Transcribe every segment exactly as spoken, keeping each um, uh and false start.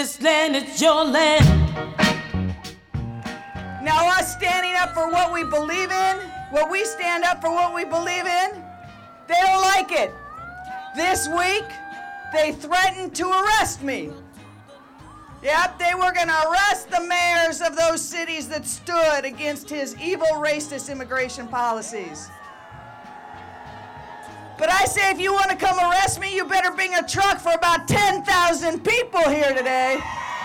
This land is your land. Now us standing up for what we believe in, what we stand up for what we believe in, they don't like it. This week, they threatened to arrest me. Yep, they were gonna arrest the mayors of those cities that stood against his evil racist immigration policies. But I say if you want to come arrest me, you better bring a truck for about ten thousand people here today.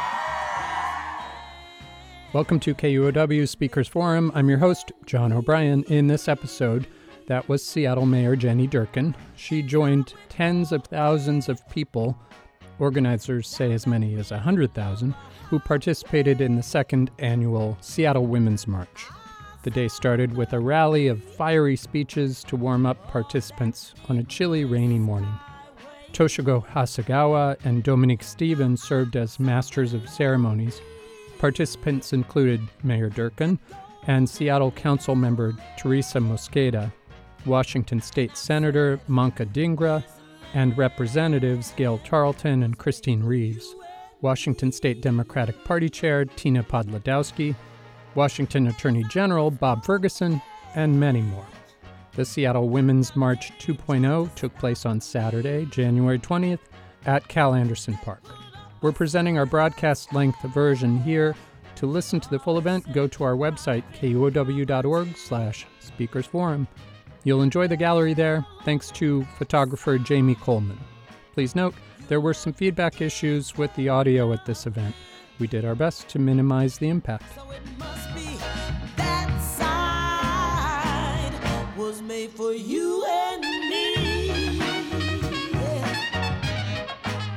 Welcome to K U O W Speakers Forum. I'm your host, John O'Brien. In this episode, that was Seattle Mayor Jenny Durkan. She joined tens of thousands of people, organizers say as many as one hundred thousand, who participated in the second annual Seattle Women's March. The day started with a rally of fiery speeches to warm up participants on a chilly, rainy morning. Toshiko Hasegawa and Dominique Stevens served as masters of ceremonies. Participants included Mayor Durkan and Seattle Council member Teresa Mosqueda, Washington State Senator Manka Dhingra, and Representatives Gail Tarleton and Christine Reeves, Washington State Democratic Party Chair Tina Podlodowski, Washington Attorney General Bob Ferguson, and many more. The Seattle Women's March two point oh took place on Saturday, January twentieth, at Cal Anderson Park. We're presenting our broadcast-length version here. To listen to the full event, go to our website, K U O W dot org slash speakers forum. You'll enjoy the gallery there, thanks to photographer Jamie Coleman. Please note, there were some feedback issues with the audio at this event. We did our best to minimize the impact. So it must be that side was made for you and me. Yeah.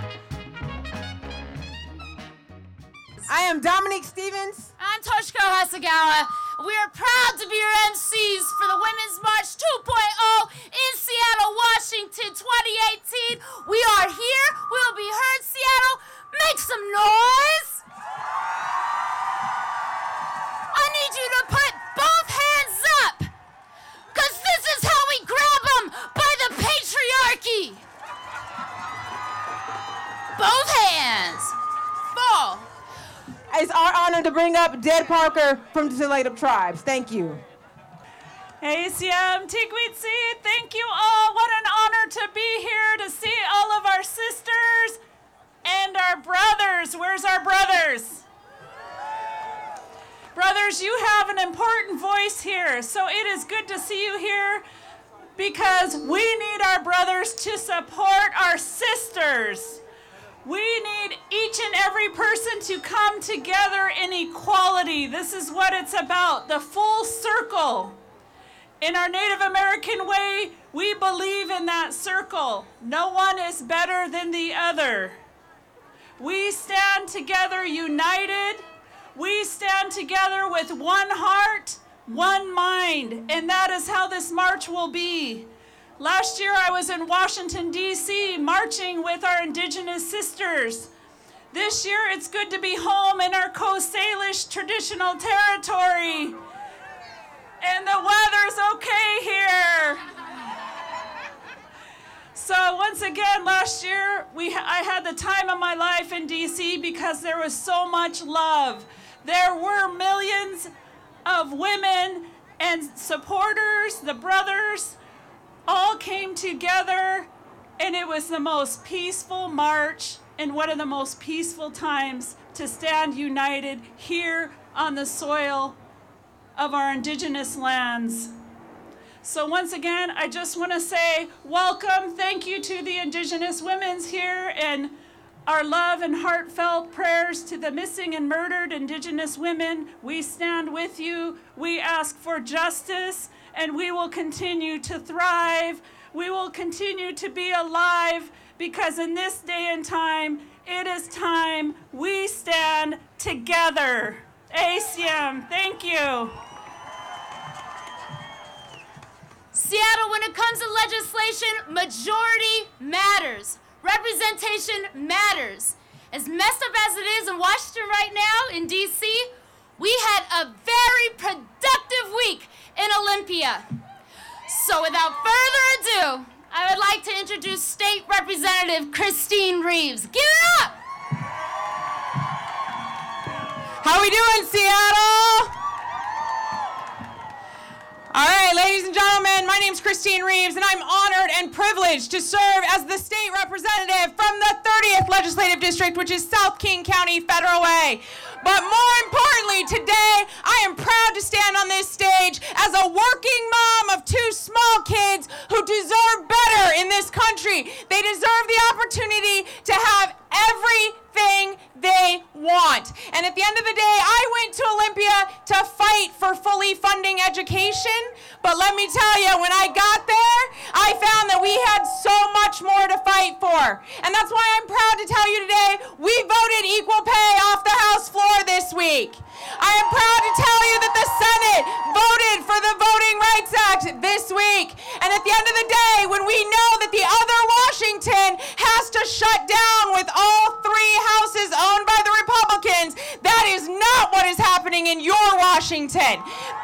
I am Dominique Stevens. I'm Toshiko Hasegawa. We are proud to be your M Cs for the Women's March two point oh in Seattle, Washington, twenty eighteen. We are here. We will be heard, Seattle. Make some noise. I need you to put both hands up, because this is how we grab them by the patriarchy. Both hands. Fall. It's our honor to bring up Dead Parker from the Tulalip Tribes. Thank you. Hey, Siam Tigwitsi, thank you all. What an honor to be here to see all of our sisters and our brothers. Where's our brothers? Brothers, you have an important voice here, so it is good to see you here because we need our brothers to support our sisters. We need each and every person to come together in equality. This is what it's about, the full circle. In our Native American way, we believe in that circle. No one is better than the other. We stand together united. We stand together with one heart, one mind, and that is how this march will be. Last year I was in Washington, D C, marching with our Indigenous sisters. This year it's good to be home in our Coast Salish traditional territory. And the weather's okay here. So once again, last year we I had the time of my life in D C because there was so much love. There were millions of women and supporters, the brothers, all came together, and it was the most peaceful march and one of the most peaceful times to stand united here on the soil of our Indigenous lands. So once again, I just want to say welcome, thank you to the Indigenous women's here, and our love and heartfelt prayers to the missing and murdered Indigenous women. We stand with you. We ask for justice, and we will continue to thrive. We will continue to be alive, because in this day and time, it is time we stand together. A C M, thank you. Seattle, when it comes to legislation, majority matters. Representation matters. As messed up as it is in Washington right now, in D C, we had a very productive week in Olympia. So without further ado, I would like to introduce State Representative Christine Reeves. Give it up! How we doing, Seattle? All right, ladies and gentlemen, my name's Christine Reeves, and I'm honored and privileged to serve as the state representative from the thirtieth Legislative District, which is South King County Federal Way. But more importantly, today, I am proud to stand on this stage as a working mom of two small kids who deserve better in this country. They deserve the opportunity to have everything they want. And at the end of the day, I went to Olympia to fight for fully funding education. But let me tell you, when I got there, I found that we had so much more to fight for. And that's why I'm proud to tell you today, we voted equal pay off the House floor this week. I am proud to tell you that the Senate voted for the Voting Rights Act this week. And at the end of the day, when we know that the other Washington has to shut down with all three houses owned by the Republicans, that is not what is happening in your Washington.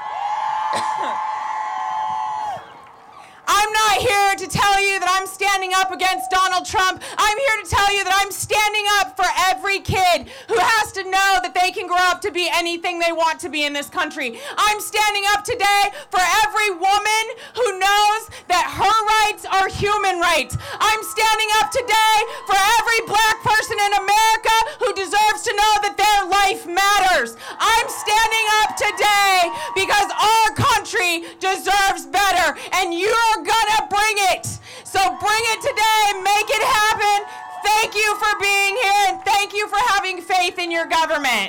I'm not here to tell you that I'm standing up against Donald Trump. I'm here to tell you that I'm standing up for every kid who has to know that they can grow up to be anything they want to be in this country. I'm standing up today for every woman who knows that her rights are human rights. I'm standing up today for every black person in America who deserves to know that their life matters. I'm standing up today because our country deserves better, and you're gonna bring it. So bring it today, make it happen. Thank you for being here, and thank you for having faith in your government.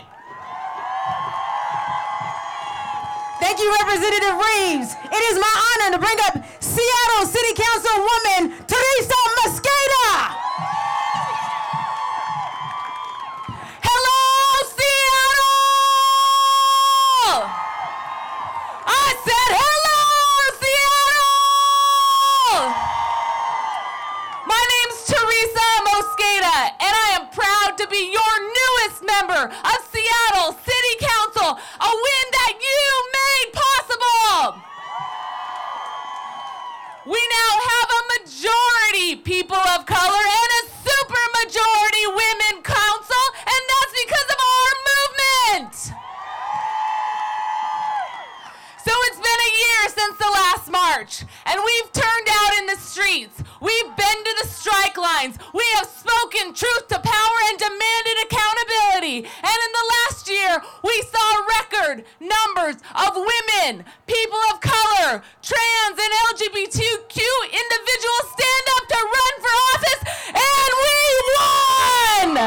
Thank you, Representative Reeves. It is my honor to bring up Seattle City Councilwoman Teresa Mosqueda. Hello, Seattle! I said hello, Seattle! My name's Teresa Mosqueda, and I am proud to be your newest member of Seattle City Council, a win that you made possible. We now have a majority people of color and a super majority women council, and that's because of our movement. So it's been a year since the last march, and we've turned out in the streets. We've been to the strike lines. We have spoken truth to power and demanded accountability. And in the last year, we saw record numbers of women, people of color, trans and L G B T Q individuals stand up to run for office, and we won!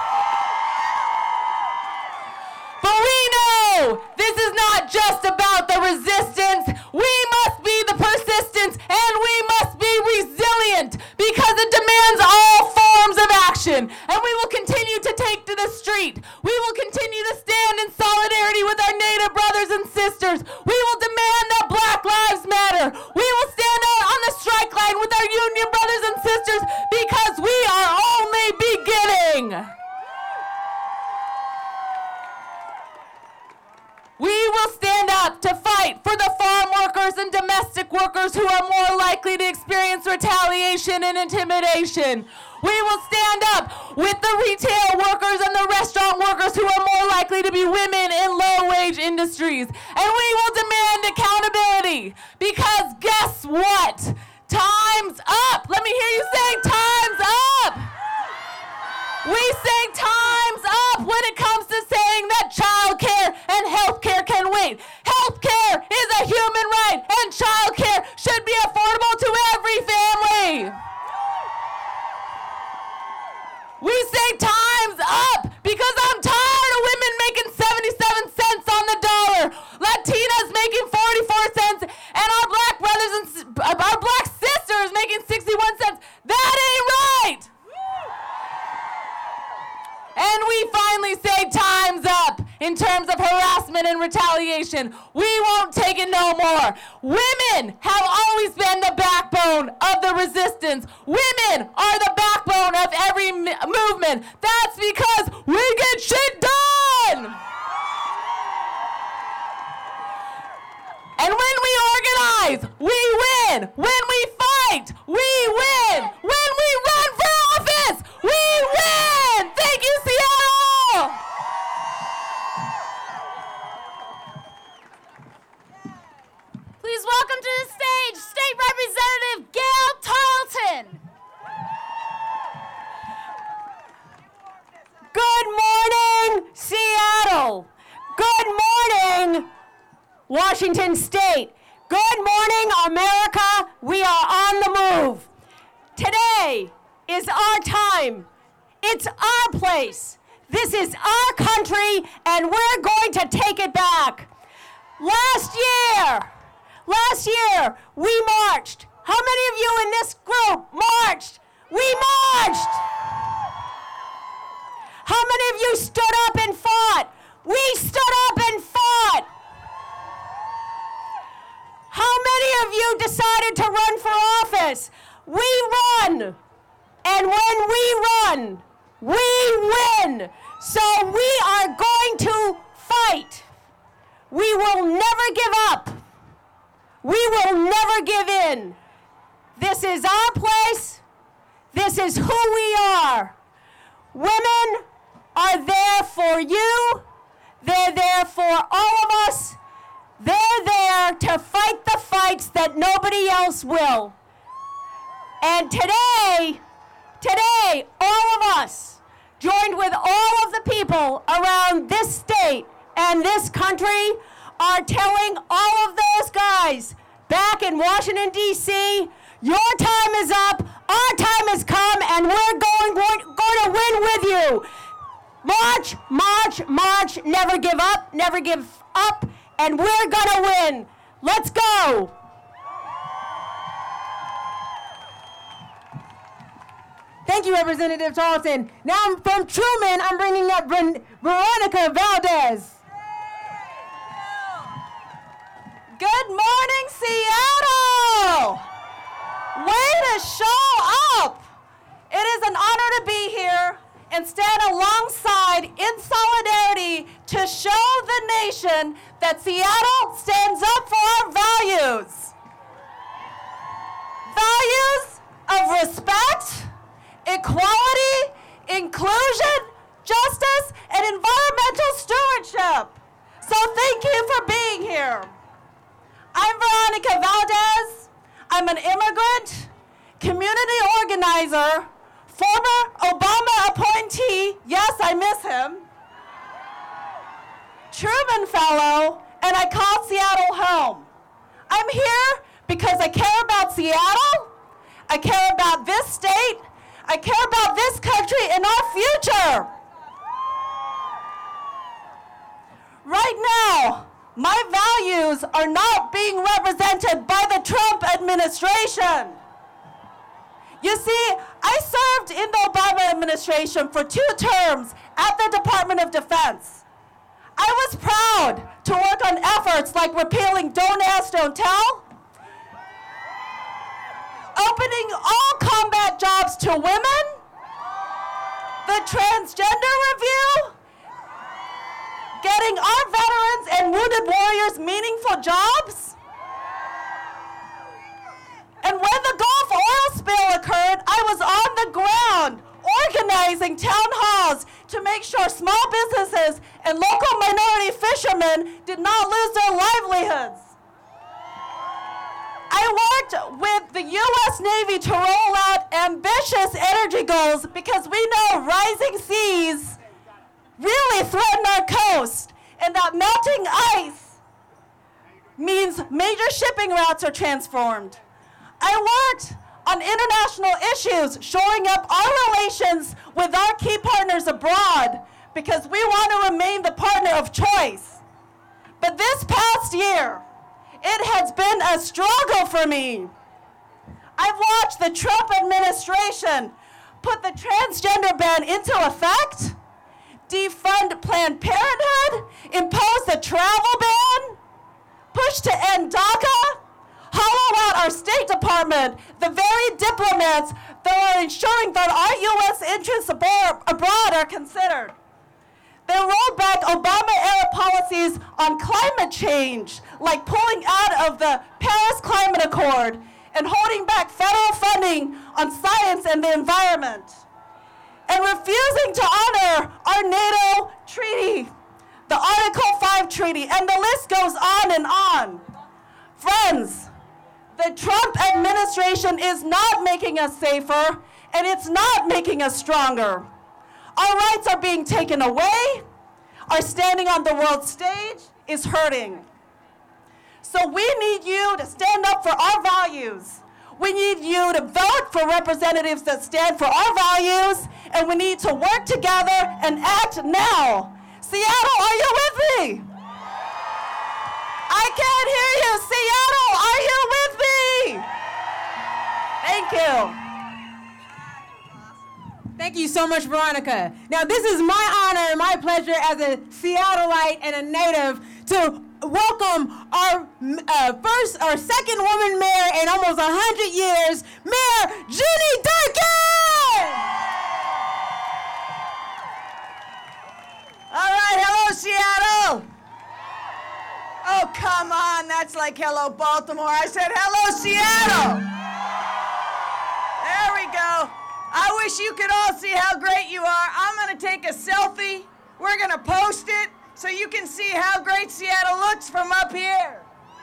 But we know this is not just about the resistance. We must be the persistence, and we must be resilient because it demands all forms of action. And we will continue to take to the street. We will continue to stand in solidarity with our Native brothers and sisters. We will demand that Black Lives Matter. We will stand out on the strike line with our union brothers and sisters because we are only beginning. We will stand up to fight for the farm workers and domestic workers who are more likely to experience retaliation and intimidation. We will stand up with the retail workers and the restaurant workers who are more likely to be women in low-wage industries. And we will demand accountability because guess what? Time's up. Let me hear you say time's up. We say time's up when it comes to saying that childcare and healthcare can wait. Healthcare is a human right, and childcare should be affordable to every family. We say time's up because I'm tired of women making seventy-seven cents on the dollar, Latinas making forty-four cents, and our black brothers and our black sisters making sixty-one cents. That ain't right. And we finally say time's up in terms of harassment and retaliation. We won't take it no more. Women have always been the backbone of the resistance. Women are the backbone of every m- movement. That's because we get shit done. And when we organize, we win. When we fight, we win. When we run for office, we win. Thank you, Seattle. Washington State. Good morning, America. We are on the move. Today is our time. It's our place. This is our country, and we're going to take it back. Last year, last year, we marched. How many of you in this group marched? We marched. How many of you stood up and fought? We stood up and fought. How many of you decided to run for office? We run. And when we run, we win. So we are going to fight. We will never give up. We will never give in. This is our place. This is who we are. Women are there for you. They're there for all of us. They're there to fight the fights that nobody else will. And today, today, all of us, joined with all of the people around this state and this country, are telling all of those guys back in Washington, D C, your time is up, our time has come, and we're going, going, going to win with you. March, march, march, never give up, never give up, and we're gonna win. Let's go. Thank you, Representative Charlton. Now I'm from Truman, I'm bringing up Ver- Veronica Valdez. Good morning, Seattle! Way to show up! It is an honor to be here and stand alongside in solidarity to show the nation that Seattle stands up for our values. Values of respect, equality, inclusion, justice, and environmental stewardship. So thank you for being here. I'm Veronica Valdez. I'm an immigrant, community organizer, former Obama appointee, yes, I miss him, Truman Fellow, and I call Seattle home. I'm here because I care about Seattle, I care about this state, I care about this country and our future. Right now, my values are not being represented by the Trump administration. You see, I served in the Obama administration for two terms at the Department of Defense. I was proud to work on efforts like repealing Don't Ask, Don't Tell, opening all combat jobs to women, the transgender review, getting our veterans and wounded warriors meaningful jobs. And when the Gulf oil spill occurred, I was on the ground organizing town halls to make sure small businesses and local minority fishermen did not lose their livelihoods. I worked with the U S Navy to roll out ambitious energy goals because we know rising seas really threaten our coast, and that melting ice means major shipping routes are transformed. I worked on international issues, shoring up our relations with our key partners abroad because we want to remain the partner of choice. But this past year, it has been a struggle for me. I've watched the Trump administration put the transgender ban into effect, defund Planned Parenthood, impose the travel ban, push to end DACA, hollow out our State Department, the very diplomats that are ensuring that our U S interests abor- abroad are considered. They rolled back Obama-era policies on climate change, like pulling out of the Paris Climate Accord and holding back federal funding on science and the environment, and refusing to honor our NATO treaty, the Article five treaty, and the list goes on and on. Friends, the Trump administration is not making us safer, and it's not making us stronger. Our rights are being taken away. Our standing on the world stage is hurting. So we need you to stand up for our values. We need you to vote for representatives that stand for our values, and we need to work together and act now. Seattle, are you with me? I can't hear you. Seattle, are you with me? Thank you. Thank you so much, Veronica. Now, this is my honor and my pleasure as a Seattleite and a native to welcome our uh, first or second woman mayor in almost one hundred years, Mayor Jenny Durkan! All right, hello, Seattle. Oh, come on, that's like hello, Baltimore. I said hello, Seattle. There we go. I wish you could all see how great you are. I'm gonna take a selfie. We're gonna post it so you can see how great Seattle looks from up here.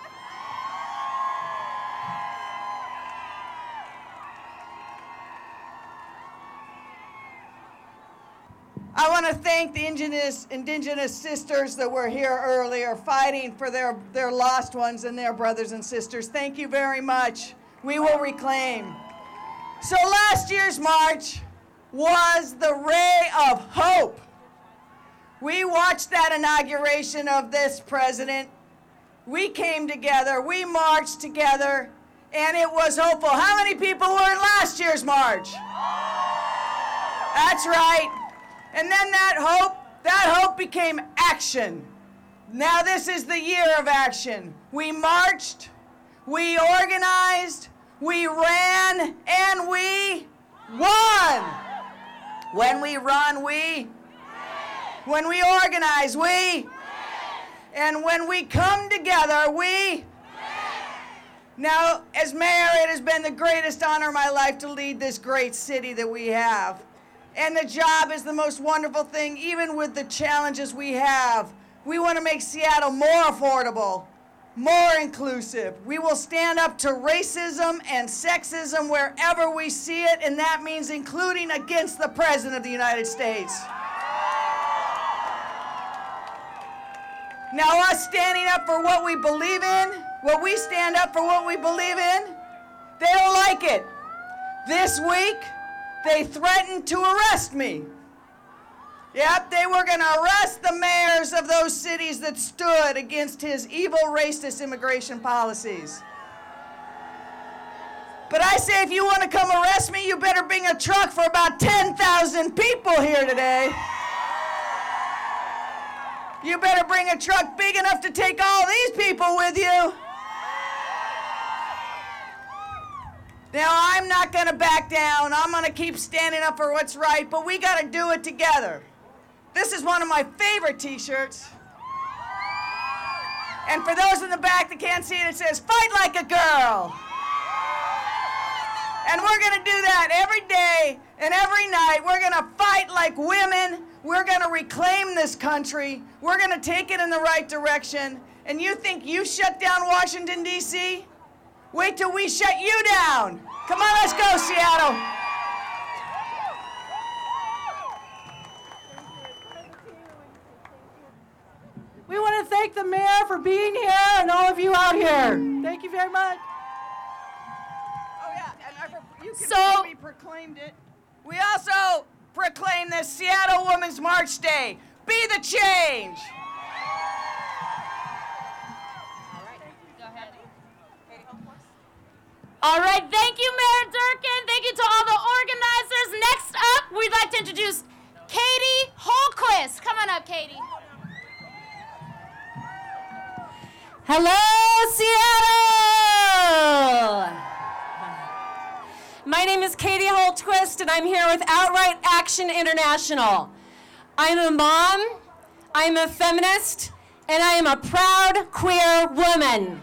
I want to thank the indigenous, indigenous sisters that were here earlier fighting for their, their lost ones and their brothers and sisters. Thank you very much. We will reclaim. So last year's march was the ray of hope. We watched that inauguration of this president. We came together, we marched together, and it was hopeful. How many people were in last year's march? That's right. And then that hope, that hope became action. Now this is the year of action. We marched, we organized, we ran, and we won. When we run, we. When we organize, we. And when we come together, we. Now, as mayor, it has been the greatest honor of my life to lead this great city that we have. And the job is the most wonderful thing, even with the challenges we have. We want to make Seattle more affordable, more inclusive. We will stand up to racism and sexism wherever we see it, and that means including against the President of the United States. Now, us standing up for what we believe in, what we stand up for what we believe in, they don't like it. This week, they threatened to arrest me. Yep, they were going to arrest the mayors of those cities that stood against his evil, racist immigration policies. But I say, if you want to come arrest me, you better bring a truck for about ten thousand people here today. You better bring a truck big enough to take all these people with you. Now, I'm not going to back down. I'm going to keep standing up for what's right, but we got to do it together. This is one of my favorite t-shirts. And for those in the back that can't see it, it says, "Fight like a girl." And we're going to do that every day and every night. We're going to fight like women. We're going to reclaim this country. We're going to take it in the right direction. And you think you shut down Washington, D C? Wait till we shut you down. Come on, let's go, Seattle. We want to thank the mayor for being here and all of you out here. Thank you very much. Oh, yeah, and I, you can So- we proclaimed it. We also proclaimed this Seattle Women's March Day. Be the change. All right, thank you, Mayor Durkan. Thank you to all the organizers. Next up, we'd like to introduce Katie Holquist. Come on up, Katie. Hello, Seattle! My name is Katie Holtquist, and I'm here with Outright Action International. I'm a mom, I'm a feminist, and I am a proud queer woman.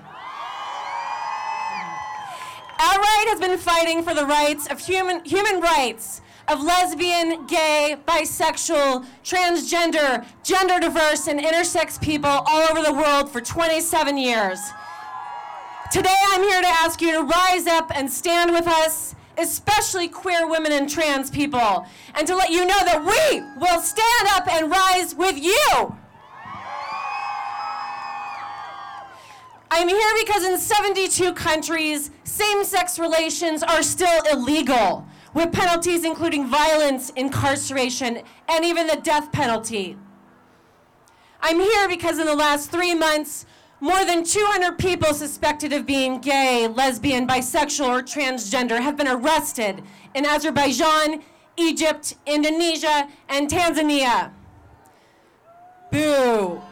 Outright has been fighting for the rights of human, human rights of lesbian, gay, bisexual, transgender, gender diverse, and intersex people all over the world for twenty-seven years. Today I'm here to ask you to rise up and stand with us, especially queer women and trans people, and to let you know that we will stand up and rise with you. I I'm here because in seventy-two countries, same-sex relations are still illegal, with penalties including violence, incarceration, and even the death penalty. I'm here because in the last three months, more than two hundred people suspected of being gay, lesbian, bisexual, or transgender have been arrested in Azerbaijan, Egypt, Indonesia, and Tanzania. Boo.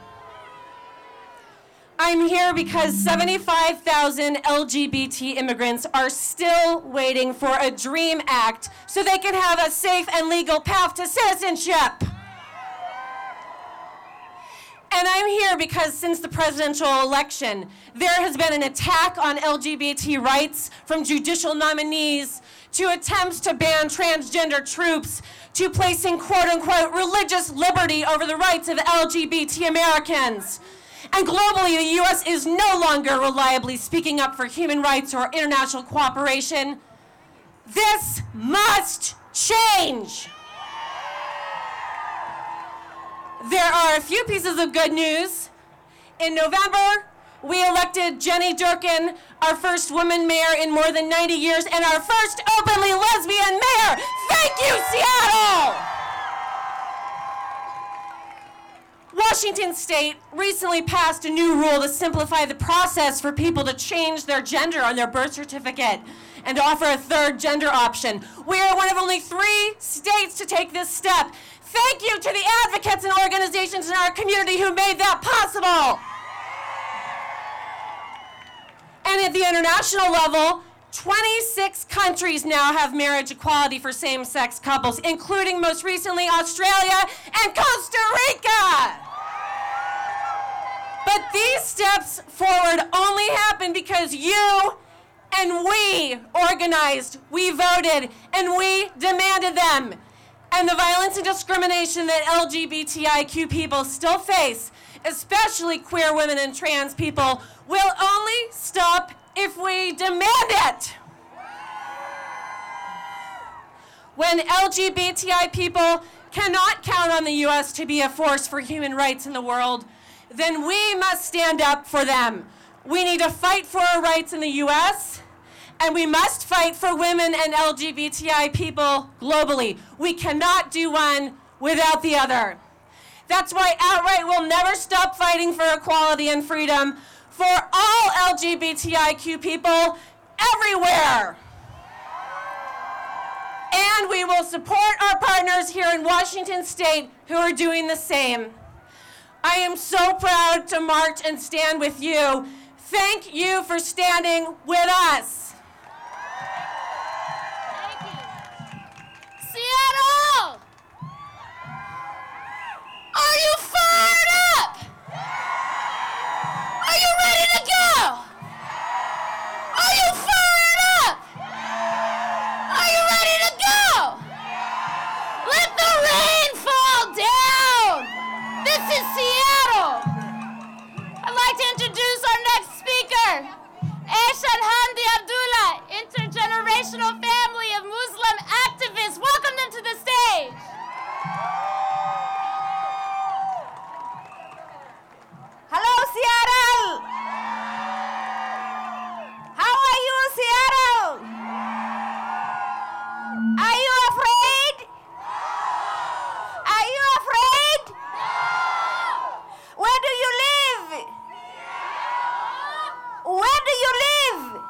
I'm here because seventy-five thousand L G B T immigrants are still waiting for a DREAM Act so they can have a safe and legal path to citizenship. And I'm here because since the presidential election, there has been an attack on L G B T rights from judicial nominees to attempts to ban transgender troops to placing quote-unquote religious liberty over the rights of L G B T Americans. And globally, the U S is no longer reliably speaking up for human rights or international cooperation. This must change. There are a few pieces of good news. In November, we elected Jenny Durkan, our first woman mayor in more than ninety years, and our first openly lesbian mayor. Thank you, Seattle! Washington State recently passed a new rule to simplify the process for people to change their gender on their birth certificate and to offer a third gender option. We are one of only three states to take this step. Thank you to the advocates and organizations in our community who made that possible. And at the international level, twenty-six countries now have marriage equality for same-sex couples, including most recently Australia and Costa Rica. But these steps forward only happen because you and we organized, we voted, and we demanded them. And the violence and discrimination that L G B T I Q people still face, especially queer women and trans people, will only stop if we demand it. When L G B T I people cannot count on the U S to be a force for human rights in the world, then we must stand up for them. We need to fight for our rights in the U S, and we must fight for women and L G B T I people globally. We cannot do one without the other. That's why Outright will never stop fighting for equality and freedom for all L G B T I Q people everywhere. And we will support our partners here in Washington State who are doing the same. I am so proud to march and stand with you. Thank you for standing with us. Seattle! Are you fired up? Are you ready to go? Are you fired up? Are you ready to go? Let the rain fall down! This is Seattle! I'd like to introduce our next speaker, Ehsan Hamdi Abdullah, intergenerational family of Muslim activists. Welcome them to the stage. Hello, Seattle! How are you, Seattle? Are you afraid? Are you afraid? Where do you live? Where do you live?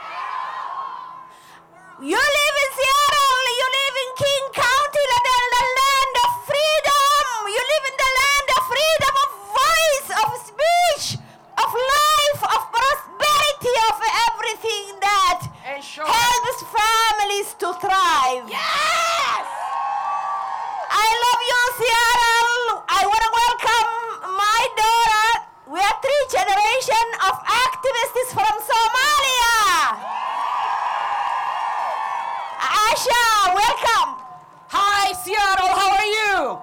You live in Seattle. You live in King County, the, the land of freedom. You live in the land of freedom of voice, of speech, of life, of prosperity, of everything that helps families to thrive. Yes! I love you, Seattle. I want to welcome my daughter. We are three generations of activists from Somalia. Asha, welcome. Hi, Seattle, how are you?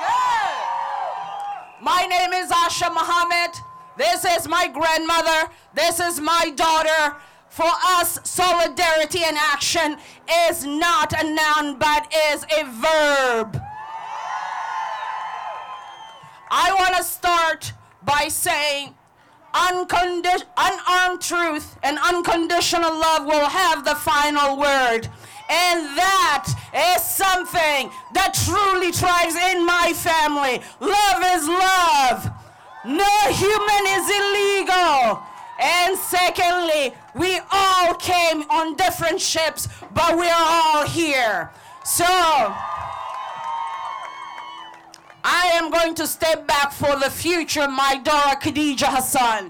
Good. My name is Asha Muhammad. This is my grandmother. This is my daughter. For us, solidarity and action is not a noun, but is a verb. I want to start by saying Uncondi- unarmed truth and unconditional love will have the final word. And that is something that truly thrives in my family. Love is love. No human is illegal. And secondly, we all came on different ships, but we are all here. So, I am going to step back for the future, my daughter Khadija Hassan.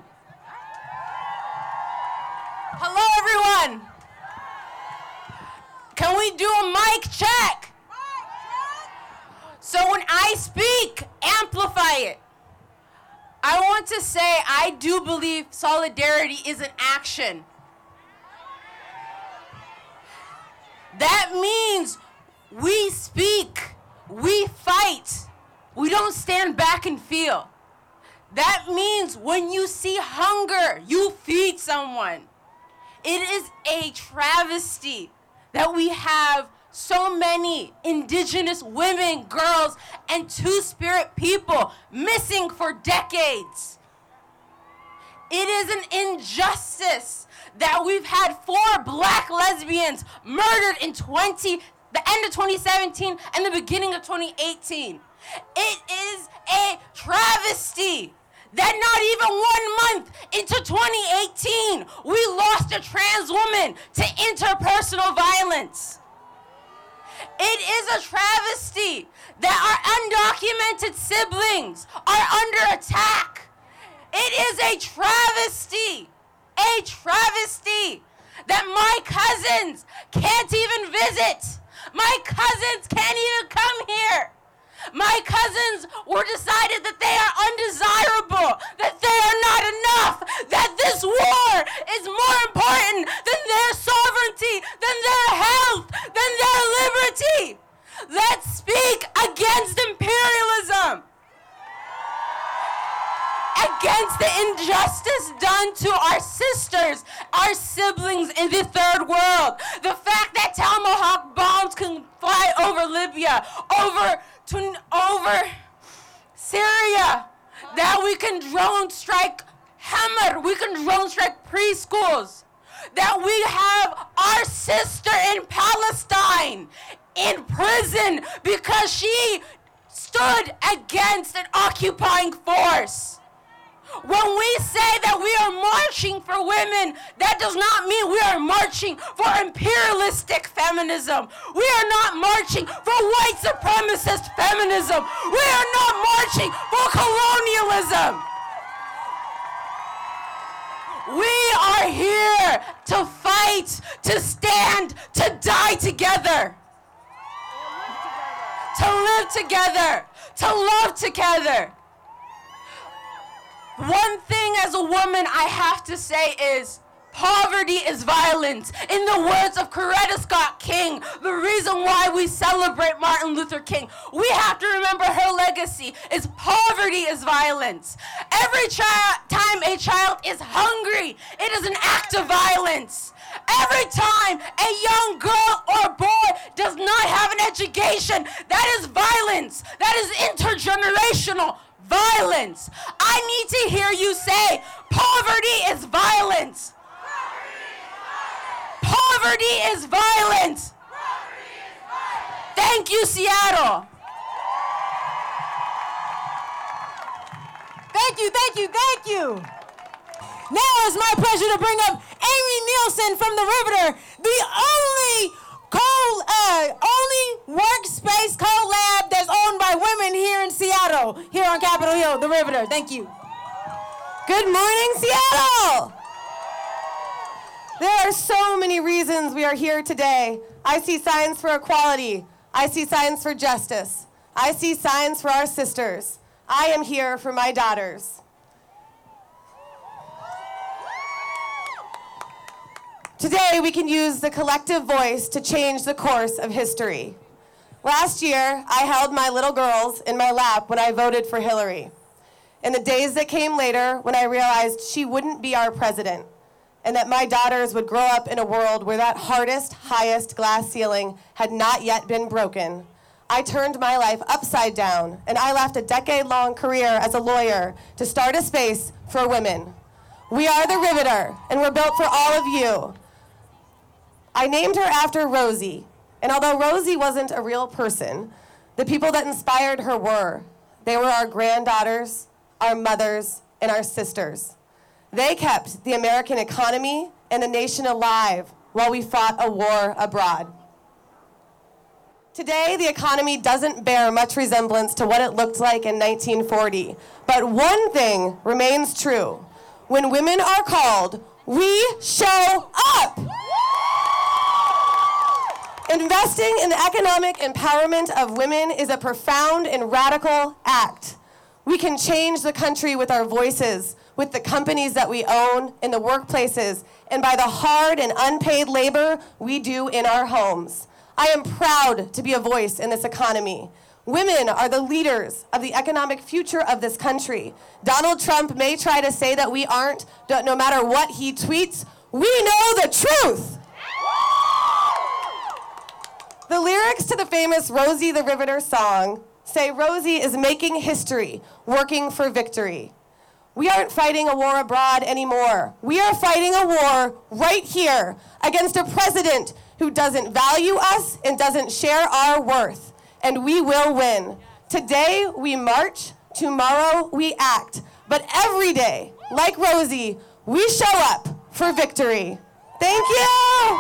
Hello, everyone. Can we do a mic check? So when I speak, amplify it. I want to say I do believe solidarity is an action. That means we speak, we fight, we don't stand back and feel. That means when you see hunger, you feed someone. It is a travesty that we have so many indigenous women, girls, and two-spirit people missing for decades. It is an injustice that we've had four black lesbians murdered in twenty, the end of twenty seventeen and the beginning of twenty eighteen. It is a travesty that not even one month into twenty eighteen, we lost a trans woman to interpersonal violence. It is a travesty that our undocumented siblings are under attack. It is a travesty, a travesty that my cousins can't even visit. My cousins can't even come here. My cousins were decided that they are undesirable, that they are not enough, that this war is more important than their sovereignty, than their health, than their liberty. Let's speak against imperialism, against the injustice done to our sisters, our siblings in the third world. The fact that Tomahawk bombs can fly over Libya, over to over Syria, that we can drone strike Hamad, we can drone strike preschools, that we have our sister in Palestine in prison because she stood against an occupying force. When we say that we are marching for women, that does not mean we are marching for imperialistic feminism. We are not marching for white supremacist feminism. We are not marching for colonialism. We are here to fight, to stand, to die together. To live together, to love together. One thing as a woman I have to say is, poverty is violence. In the words of Coretta Scott King, the reason why we celebrate Martin Luther King, we have to remember her legacy is poverty is violence. Every chi- time a child is hungry, it is an act of violence. Every time a young girl or boy does not have an education, that is violence. That is intergenerational violence. I need to hear you say, poverty is violence. Poverty is violence. Thank you, Seattle. Thank you, thank you, thank you. Now it's my pleasure to bring up Amy Nielsen from the Riveter, the only coal, uh, only workspace coal lab that's owned by women here in Seattle, here on Capitol Hill, the Riveter. Thank you. Good morning, Seattle. There are so many reasons we are here today. I see signs for equality. I see signs for justice. I see signs for our sisters. I am here for my daughters. Today, we can use the collective voice to change the course of history. Last year, I held my little girls in my lap when I voted for Hillary. In the days that came later, when I realized she wouldn't be our president, and that my daughters would grow up in a world where that hardest, highest glass ceiling had not yet been broken, I turned my life upside down, and I left a decade-long career as a lawyer to start a space for women. We are the Riveter, and we're built for all of you. I named her after Rosie, and although Rosie wasn't a real person, the people that inspired her were. They were our granddaughters, our mothers, and our sisters. They kept the American economy and the nation alive while we fought a war abroad. Today, the economy doesn't bear much resemblance to what it looked like in nineteen forty, but one thing remains true. When women are called, we show up! Investing in the economic empowerment of women is a profound and radical act. We can change the country with our voices, with the companies that we own, in the workplaces, and by the hard and unpaid labor we do in our homes. I am proud to be a voice in this economy. Women are the leaders of the economic future of this country. Donald Trump may try to say that we aren't, no matter what he tweets, we know the truth. The lyrics to the famous Rosie the Riveter song say Rosie is making history, working for victory. We aren't fighting a war abroad anymore. We are fighting a war right here against a president who doesn't value us and doesn't share our worth. And we will win. Today we march, tomorrow we act. But every day, like Rosie, we show up for victory. Thank you.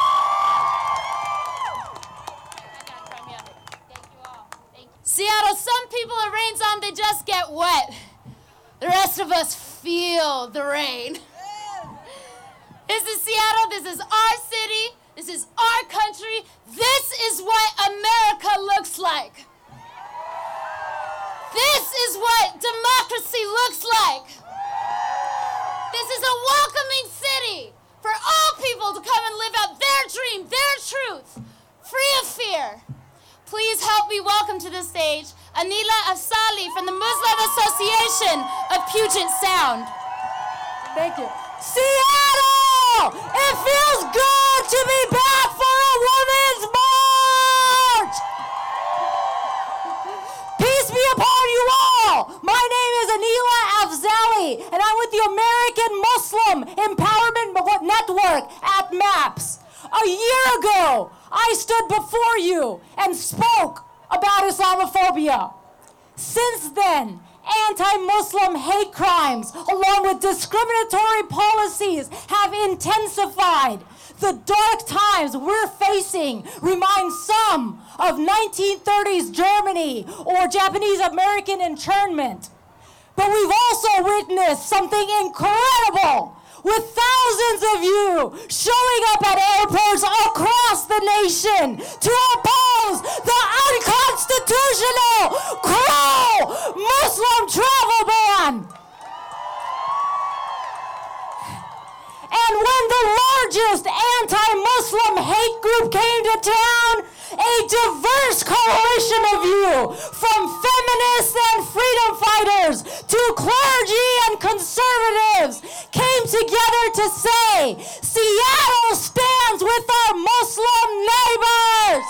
Seattle, some people it rains on, they just get wet. The rest of us feel the rain. This is Seattle, this is our city, this is our country. This is what America looks like. This is what democracy looks like. This is a welcoming city for all people to come and live out their dream, their truth, free of fear. Please help me welcome to the stage Anila Afsali from the Muslim Association of Puget Sound. Thank you. Seattle! It feels good to be back for a women's march! Peace be upon you all! My name is Anila Afzali, and I'm with the American Muslim Empowerment Network at MAPS. A year ago, I stood before you and spoke about Islamophobia. Since then, anti-Muslim hate crimes, along with discriminatory policies, have intensified. The dark times we're facing remind some of nineteen thirties Germany or Japanese American internment. But we've also witnessed something incredible, with thousands of you showing up at airports across the nation to oppose the unconstitutional, cruel Muslim travel ban. And when the largest anti-Muslim hate group came to town, a diverse coalition of you, from feminists and freedom fighters to clergy and conservatives, came together to say, Seattle stands with our Muslim neighbors.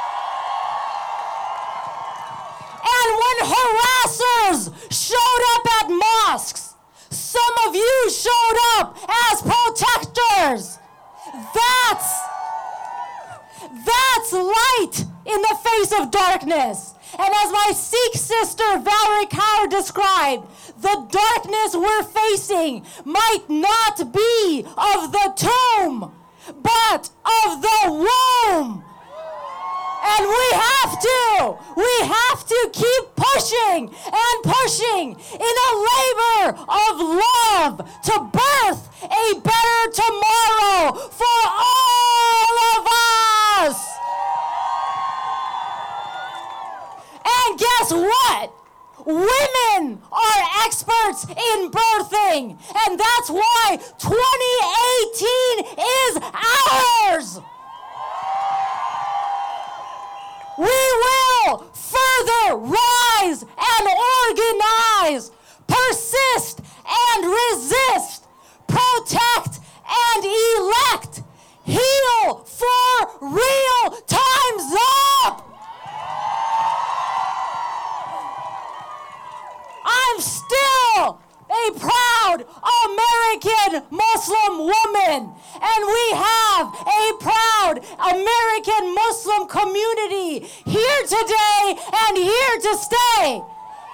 And when harassers showed up at mosques, some of you showed up as protectors. That's That's light in the face of darkness. And as my Sikh sister Valerie Kaur described, the darkness we're facing might not be of the tomb, but of the womb. And we have to, we have to keep pushing and pushing in a labor of love to birth a better tomorrow for all of us. And guess what? Women are experts in birthing, and that's why twenty eighteen is ours. We will further rise and organize, persist and resist, protect and elect, heal for real. Time's up. I'm still a proud American Muslim woman, and we have a proud American Muslim community here today and here to stay.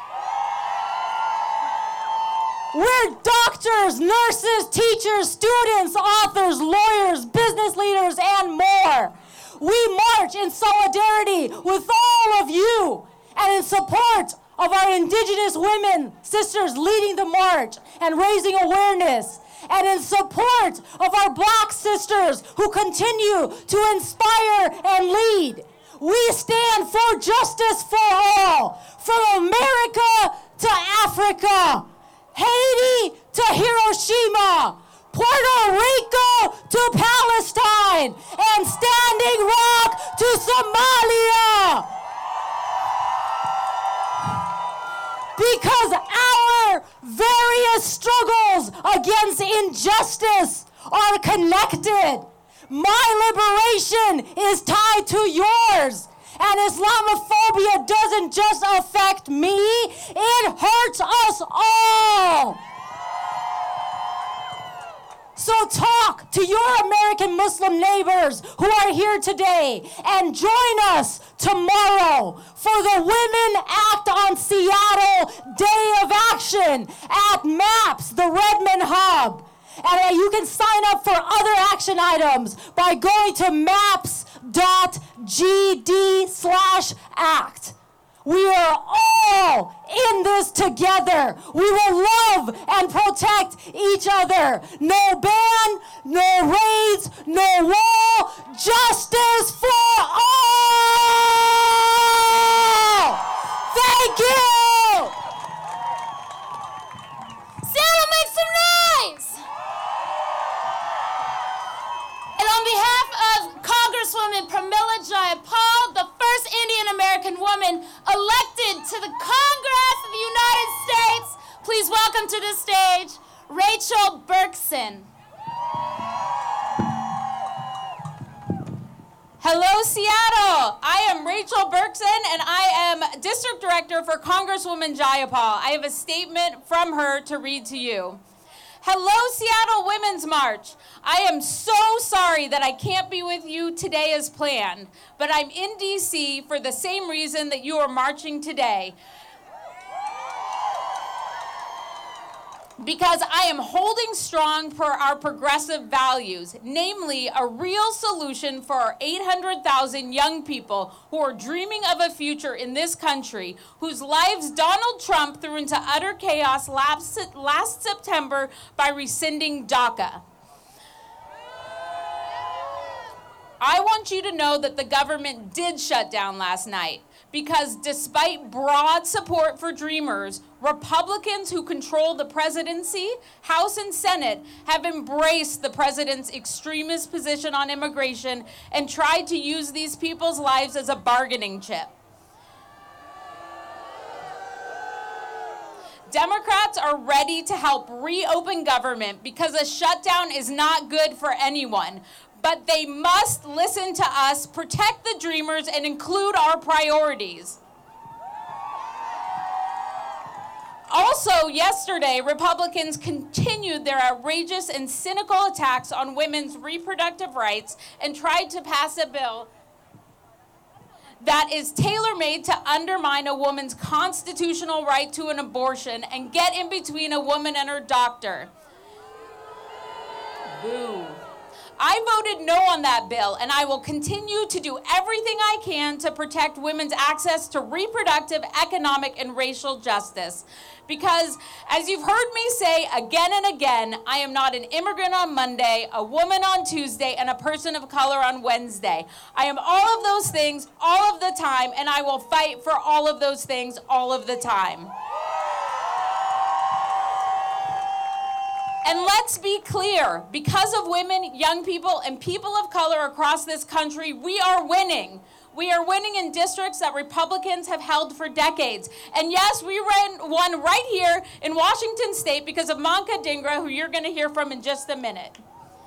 We're doctors, nurses, teachers, students, authors, lawyers, business leaders, and more. We march in solidarity with all of you and in support of our Indigenous women, sisters leading the march and raising awareness, and in support of our Black sisters who continue to inspire and lead. We stand for justice for all, from America to Africa, Haiti to Hiroshima, Puerto Rico to Palestine, and Standing Rock to Somalia. Because our various struggles against injustice are connected. My liberation is tied to yours. And Islamophobia doesn't just affect me, it hurts us all. So talk to your American Muslim neighbors who are here today and join us tomorrow for the Women Act on Seattle Day of Action at MAPS, the Redmond Hub. And you can sign up for other action items by going to maps dot g d slash act. We are all in this together. We will love and protect each other. No ban, no raids, no wall, justice for all! Thank you! Seattle, make some noise! And on behalf of Congresswoman Pramila Jayapal, the first Indian American woman elected to the Congress of the United States, please welcome to the stage Rachel Berkson. Hello, Seattle. I am Rachel Berkson, and I am District Director for Congresswoman Jayapal. I have a statement from her to read to you. Hello, Seattle Women's March. I am so sorry that I can't be with you today as planned, but I'm in D C for the same reason that you are marching today. Because I am holding strong for our progressive values, namely a real solution for our eight hundred thousand young people who are dreaming of a future in this country, whose lives Donald Trump threw into utter chaos last, last September by rescinding DACA. I want you to know that the government did shut down last night, because despite broad support for Dreamers, Republicans who control the presidency, House and Senate have embraced the president's extremist position on immigration and tried to use these people's lives as a bargaining chip. Democrats are ready to help reopen government because a shutdown is not good for anyone. But they must listen to us, protect the Dreamers, and include our priorities. Also, yesterday, Republicans continued their outrageous and cynical attacks on women's reproductive rights and tried to pass a bill that is tailor-made to undermine a woman's constitutional right to an abortion and get in between a woman and her doctor. Boo. I voted no on that bill, and I will continue to do everything I can to protect women's access to reproductive, economic, and racial justice. Because, as you've heard me say again and again, I am not an immigrant on Monday, a woman on Tuesday, and a person of color on Wednesday. I am all of those things all of the time, and I will fight for all of those things all of the time. And let's be clear, because of women, young people, and people of color across this country, we are winning. We are winning in districts that Republicans have held for decades. And yes, we ran one right here in Washington State because of Manka Dhingra, who you're going to hear from in just a minute.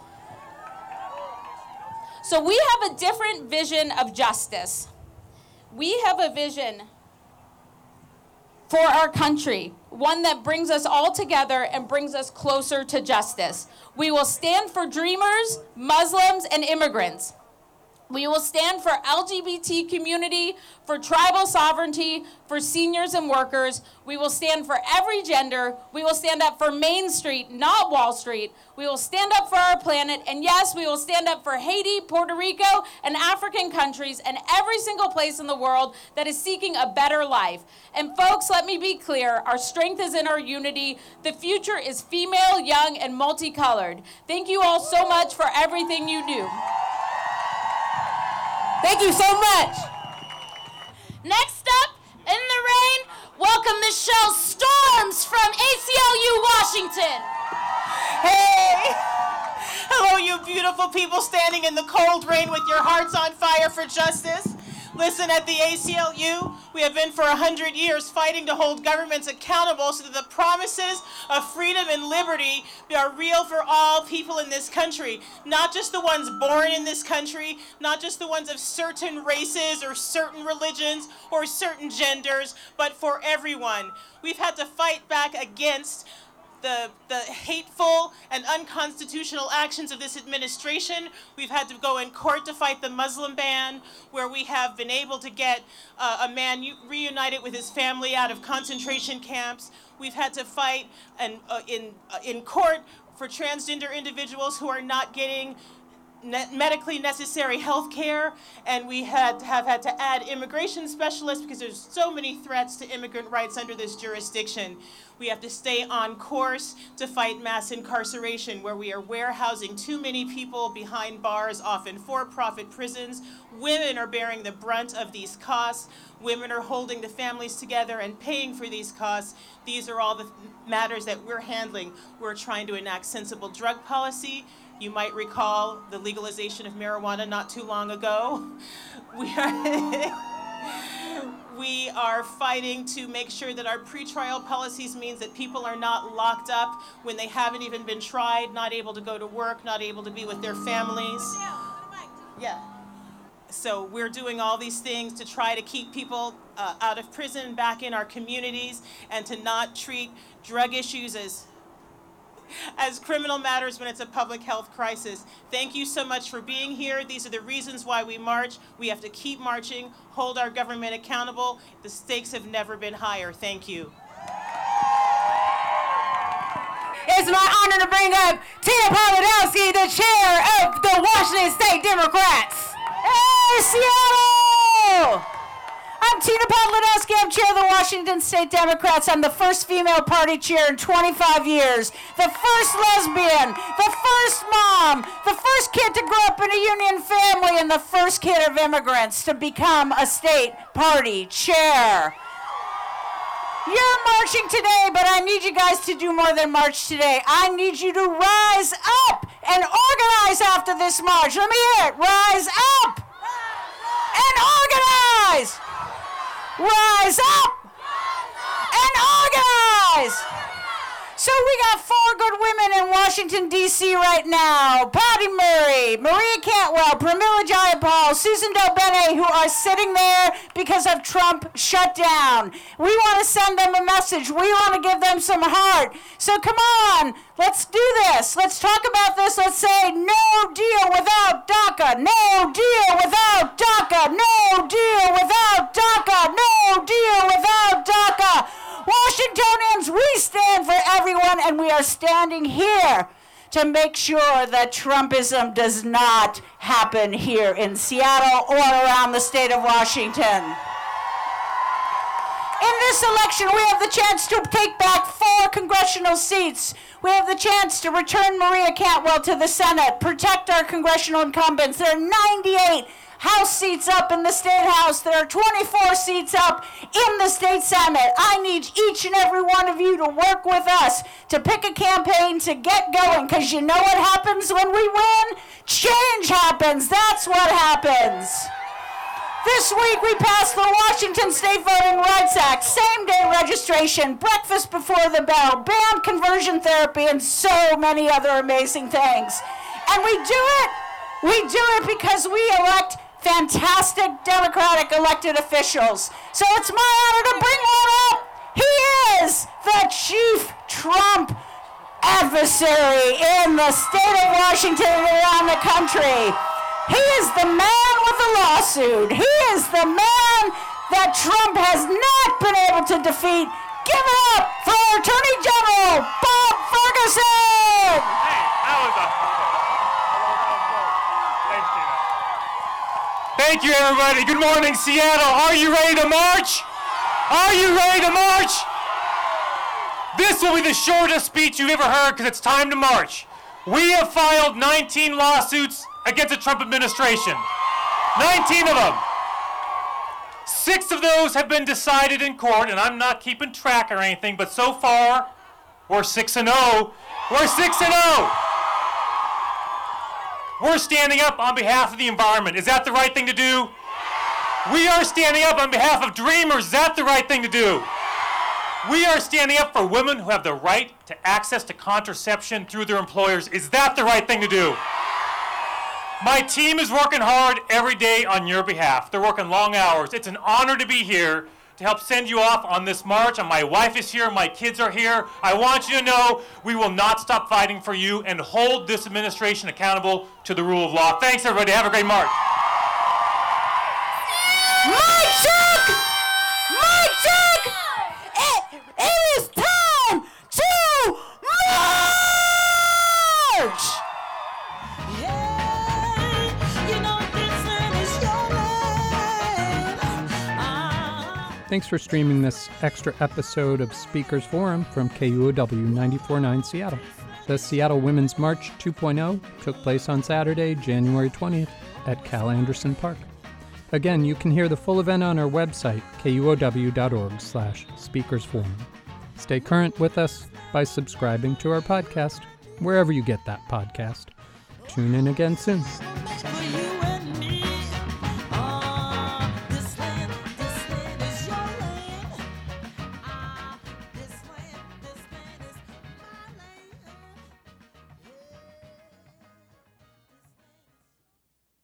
So we have a different vision of justice. We have a vision for our country, one that brings us all together and brings us closer to justice. We will stand for dreamers, Muslims, and immigrants. We will stand for L G B T community, for tribal sovereignty, for seniors and workers. We will stand for every gender. We will stand up for Main Street, not Wall Street. We will stand up for our planet. And yes, we will stand up for Haiti, Puerto Rico, and African countries, and every single place in the world that is seeking a better life. And folks, let me be clear, our strength is in our unity. The future is female, young, and multicolored. Thank you all so much for everything you do. Thank you so much. Next up, in the rain, welcome Michelle Storms from A C L U Washington. Hey! Hello, you beautiful people standing in the cold rain with your hearts on fire for justice. Listen, at the A C L U, we have been for one hundred years fighting to hold governments accountable so that the promises of freedom and liberty are real for all people in this country. Not just the ones born in this country, not just the ones of certain races or certain religions or certain genders, but for everyone. We've had to fight back against The, the hateful and unconstitutional actions of this administration. We've had to go in court to fight the Muslim ban, where we have been able to get uh, a man reunited with his family out of concentration camps. We've had to fight and, uh, in, uh, in court for transgender individuals who are not getting Ne- medically necessary health care, and we had have had to add immigration specialists because there's so many threats to immigrant rights under this jurisdiction. We have to stay on course to fight mass incarceration, where we are warehousing too many people behind bars, often for-profit prisons. Women are bearing the brunt of these costs. Women are holding the families together and paying for these costs. These are all the matters that we're handling. We're trying to enact sensible drug policy. You might recall the legalization of marijuana not too long ago. We are, we are fighting to make sure that our pretrial policies means that people are not locked up when they haven't even been tried, not able to go to work, not able to be with their families. Yeah. So we're doing all these things to try to keep people uh, out of prison, back in our communities, and to not treat drug issues as as criminal matters when it's a public health crisis. Thank you so much for being here. These are the reasons why we march. We have to keep marching, hold our government accountable. The stakes have never been higher. Thank you. It's my honor to bring up Tina Polodowski, the chair of the Washington State Democrats. Hey, Seattle! I'm Tina Podlodowski. I'm chair of the Washington State Democrats. I'm the first female party chair in twenty-five years, the first lesbian, the first mom, the first kid to grow up in a union family, and the first kid of immigrants to become a state party chair. You're marching today, but I need you guys to do more than march today. I need you to rise up and organize after this march. Let me hear it. Rise up and organize. Rise up and organize. So we got four good women in Washington, D C right now. Patty Murray, Maria Cantwell, Pramila Jayapal, Susan Delbene, who are sitting there because of Trump shutdown. We want to send them a message. We want to give them some heart. So come on, let's do this. Let's talk about this. Let's say no deal without DACA. No deal without DACA. No deal without DACA. No deal without DACA. Washingtonians, we stand for everyone, and we are standing here to make sure that Trumpism does not happen here in Seattle or around the state of Washington. In this election, we have the chance to take back four congressional seats. We have the chance to return Maria Cantwell to the Senate, protect our congressional incumbents. There are ninety-eight House seats up in the State House. There are twenty-four seats up in the State Senate. I need each and every one of you to work with us to pick a campaign to get going, because you know what happens when we win? Change happens. That's what happens. This week we passed the Washington State Voting Rights Act, same-day registration, breakfast before the bell, banned conversion therapy, and so many other amazing things. And we do it, we do it because we elect fantastic Democratic elected officials. So it's my honor to bring one up. He is the chief Trump adversary in the state of Washington and around the country. He is the man with the lawsuit. He is the man that Trump has not been able to defeat. Give it up for Attorney General Bob Ferguson! Hey, that was a... Thank you, everybody. Good morning, Seattle. Are you ready to march? Are you ready to march? This will be the shortest speech you've ever heard because it's time to march. We have filed nineteen lawsuits against the Trump administration. nineteen of them. Six of those have been decided in court, and I'm not keeping track or anything, but so far, we're six and oh. We're six and oh. We're standing up on behalf of the environment. Is that the right thing to do? We are standing up on behalf of dreamers. Is that the right thing to do? We are standing up for women who have the right to access to contraception through their employers. Is that the right thing to do? My team is working hard every day on your behalf. They're working long hours. It's an honor to be here to help send you off on this march. And my wife is here, my kids are here. I want you to know we will not stop fighting for you and hold this administration accountable to the rule of law. Thanks, everybody. Have a great march. Mic check! Mic check! It, it is time to march! Thanks for streaming this extra episode of Speakers Forum from K U O W ninety-four point nine Seattle. The Seattle Women's March two point oh took place on Saturday, January twentieth at Cal Anderson Park. Again, you can hear the full event on our website, K U O W dot org slash speakers forum. Stay current with us by subscribing to our podcast, wherever you get that podcast. Tune in again soon.